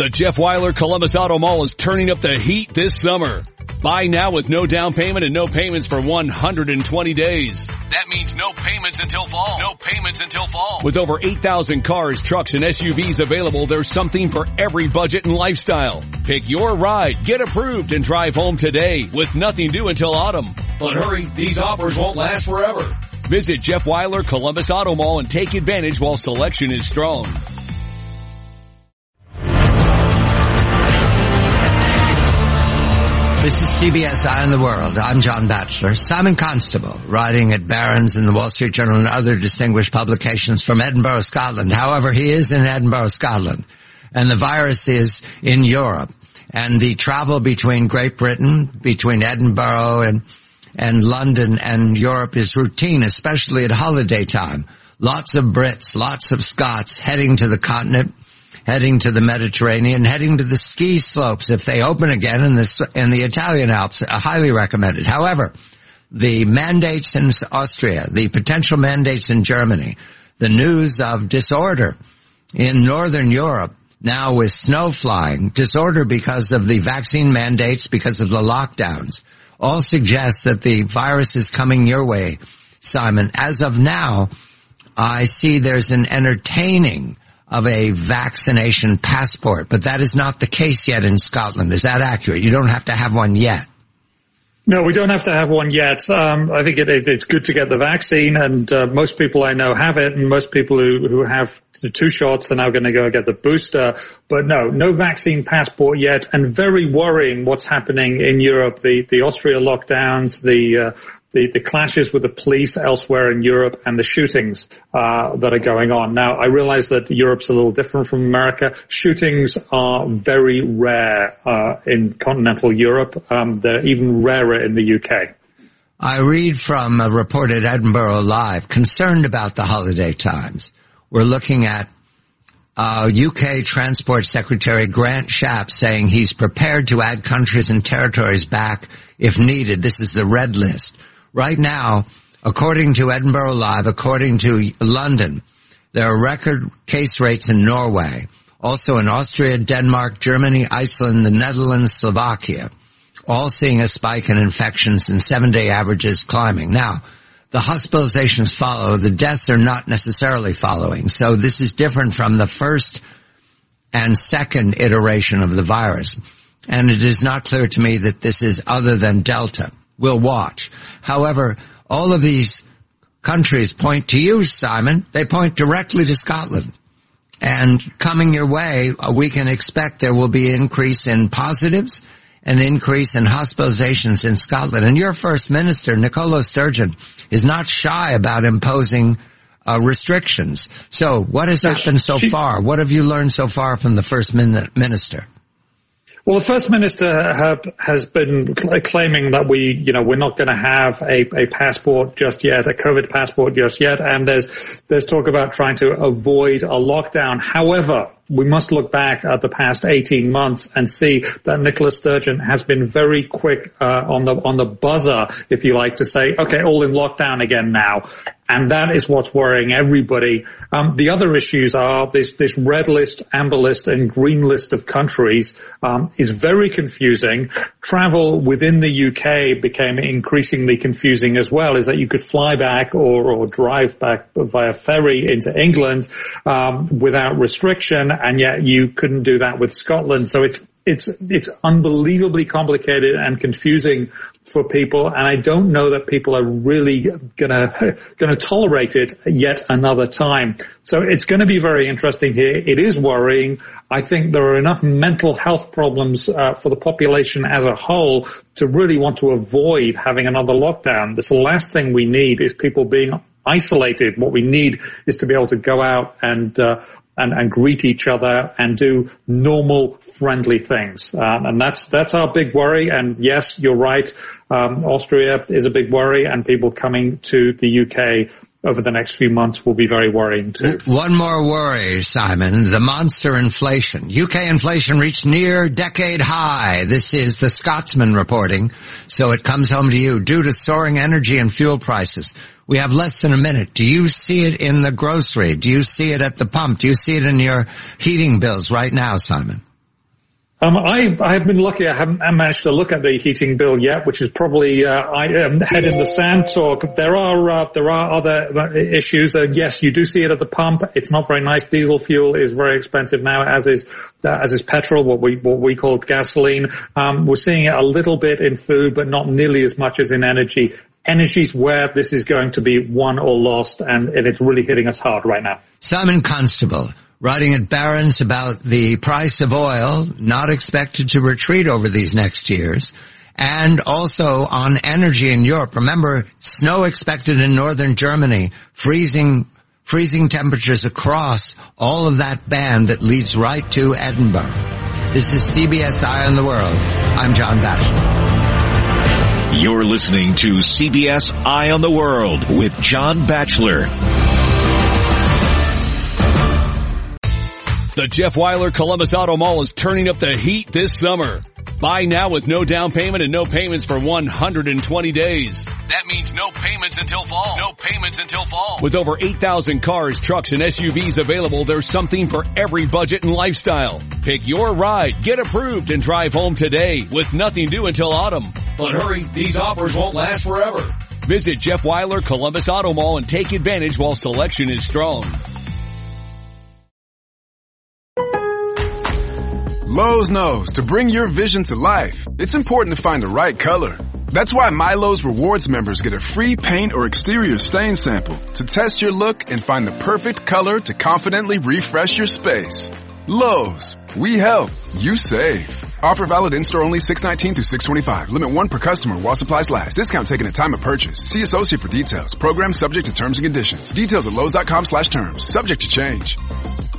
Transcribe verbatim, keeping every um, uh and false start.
The Jeff Weiler Columbus Auto Mall is turning up the heat this summer. Buy now with no down payment and no payments for one hundred twenty days. That means no payments until fall. No payments until fall. With over eight thousand cars, trucks, and S U Vs available, there's something for every budget and lifestyle. Pick your ride, get approved, and drive home today with nothing due until autumn. But hurry, these offers won't last forever. Visit Jeff Weiler Columbus Auto Mall and take advantage while selection is strong. This is C B S Eye on the World. I'm John Batchelor. Simon Constable, writing at Barron's and the Wall Street Journal and other distinguished publications from Edinburgh, Scotland. However, he is in Edinburgh, Scotland, and the virus is in Europe. And the travel between Great Britain, between Edinburgh and, and London and Europe is routine, especially at holiday time. Lots of Brits, lots of Scots heading to the continent, heading to the Mediterranean, heading to the ski slopes if they open again in the, in the Italian Alps. I highly recommend it. However, the mandates in Austria, the potential mandates in Germany, the news of disorder in Northern Europe, now with snow flying, disorder because of the vaccine mandates, because of the lockdowns, all suggest that the virus is coming your way, Simon. As of now, I see there's an entertaining of a vaccination passport, but that is not the case yet in Scotland. Is that accurate? You don't have to have one yet. No, we don't have to have one yet. Um, I think it, it, it's good to get the vaccine, and uh, most people I know have it, and most people who, who have the two shots are now going to go get the booster. But no, no vaccine passport yet, and very worrying what's happening in Europe. The, the Austria lockdowns, the, uh, The, the clashes with the police elsewhere in Europe, and the shootings uh that are going on. Now, I realize that Europe's a little different from America. Shootings are very rare uh in continental Europe. Um They're even rarer in the U K. I read from a report at Edinburgh Live, concerned about the holiday times. We're looking at uh U K Transport Secretary Grant Shapps saying he's prepared to add countries and territories back if needed. This is the red list. Right now, according to Edinburgh Live, according to London, there are record case rates in Norway, also in Austria, Denmark, Germany, Iceland, the Netherlands, Slovakia, all seeing a spike in infections and seven-day averages climbing. Now, the hospitalizations follow. The deaths are not necessarily following. So this is different from the first and second iteration of the virus. And it is not clear to me that this is other than Delta. We'll watch. However, all of these countries point to you, Simon. They point directly to Scotland. And coming your way, we can expect there will be an increase in positives, an increase in hospitalizations in Scotland. And your First Minister, Nicola Sturgeon, is not shy about imposing uh, restrictions. So what has happened so far? What have you learned so far from the First Min- Minister? Well, the First Minister have, has been claiming that we, you know, we're not going to have a, a passport just yet, a COVID passport just yet, and there's there's talk about trying to avoid a lockdown. However, we must look back at the past eighteen months and see that Nicola Sturgeon has been very quick uh, on the on the buzzer, if you like, to say, okay, all in lockdown again now. And that is what's worrying everybody. Um, the other issues are this, this red list, amber list, and green list of countries um, is very confusing. Travel within the U K became increasingly confusing as well, is that you could fly back or, or drive back via ferry into England um, without restriction, and yet you couldn't do that with Scotland. So it's It's, it's unbelievably complicated and confusing for people, and I don't know that people are really gonna, gonna tolerate it yet another time. So it's gonna be very interesting here. It is worrying. I think there are enough mental health problems, uh, for the population as a whole to really want to avoid having another lockdown. This, the last thing we need is people being isolated. What we need is to be able to go out and, uh, And, and greet each other and do normal, friendly things. Um, and that's, that's our big worry. And yes, you're right. Um, Austria is a big worry, and people coming to the U K over the next few months will be very worrying too. One more worry, Simon, the monster inflation. U K inflation reached near decade high. This is the Scotsman reporting, so it comes home to you. Due to soaring energy and fuel prices, we have less than a minute. Do you see it in the grocery? Do you see it at the pump? Do you see it in your heating bills right now, Simon? Um, I, I have been lucky. I haven't managed to look at the heating bill yet, which is probably uh, I, um, head in the sand talk. There are uh, there are other issues. Uh, yes, you do see it at the pump. It's not very nice. Diesel fuel is very expensive now, as is uh, as is petrol, what we what we call gasoline. Um, we're seeing it a little bit in food, but not nearly as much as in energy. Energy's where this is going to be won or lost, and, and it's really hitting us hard right now. Simon Constable, writing at Barron's about the price of oil, not expected to retreat over these next years, and also on energy in Europe. Remember, snow expected in northern Germany, freezing freezing temperatures across all of that band that leads right to Edinburgh. This is C B S Eye on the World. I'm John Batchelor. You're listening to C B S Eye on the World with John Batchelor. The Jeff Wyler Columbus Auto Mall is turning up the heat this summer. Buy now with no down payment and no payments for one hundred twenty days. That means no payments until fall. No payments until fall. With over eight thousand cars, trucks, and S U Vs available, there's something for every budget and lifestyle. Pick your ride, get approved, and drive home today with nothing due until autumn. But hurry, these offers won't last forever. Visit Jeff Wyler Columbus Auto Mall and take advantage while selection is strong. Lowe's knows to bring your vision to life, it's important to find the right color. That's why MyLowe's Rewards members get a free paint or exterior stain sample to test your look and find the perfect color to confidently refresh your space. Lowe's, we help, you save. Offer valid in-store only six nineteen through six twenty-five. Limit one per customer while supplies last. Discount taken at time of purchase. See associate for details. Program subject to terms and conditions. Details at Lowe's dot com slash terms. Subject to change.